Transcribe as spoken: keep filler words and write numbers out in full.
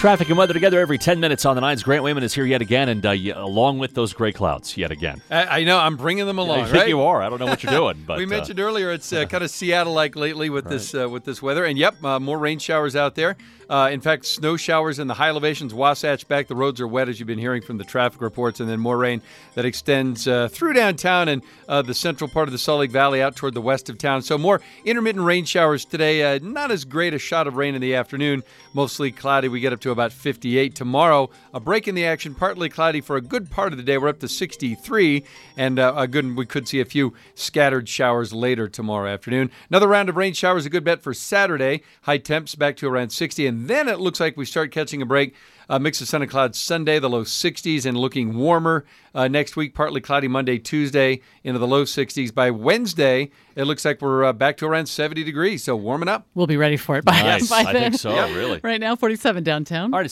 Traffic and weather together every ten minutes on the nines. Grant Wayman is here yet again, and uh, y- along with those gray clouds yet again. I, I know. I'm bringing them along, I think right? you are. I don't know what you're doing. But we mentioned uh, earlier it's uh, kind of Seattle-like lately with right. this uh, with this weather. And, yep, uh, more rain showers out there. Uh, in fact, snow showers in the high elevations, Wasatch back. The roads are wet, as you've been hearing from the traffic reports, and then more rain that extends uh, through downtown and uh, the central part of the Salt Lake Valley out toward the west of town. So more intermittent rain showers today. Uh, not as great a shot of rain in the afternoon. Mostly cloudy. We get up to about fifty-eight. Tomorrow, a break in the action, partly cloudy for a good part of the day. We're up to sixty-three, and uh, a good. We could see a few scattered showers later tomorrow afternoon. Another round of rain showers, a good bet for Saturday. High temps back to around sixty, and then it looks like we start catching a break. A mix of sun and clouds Sunday, the low sixties, and looking warmer uh, next week. Partly cloudy Monday, Tuesday, into the low sixties. By Wednesday, it looks like we're uh, back to around seventy degrees, so warming up. We'll be ready for it by, nice. by I then. think so, yeah. really. Right now, forty-seven downtown. All right, it's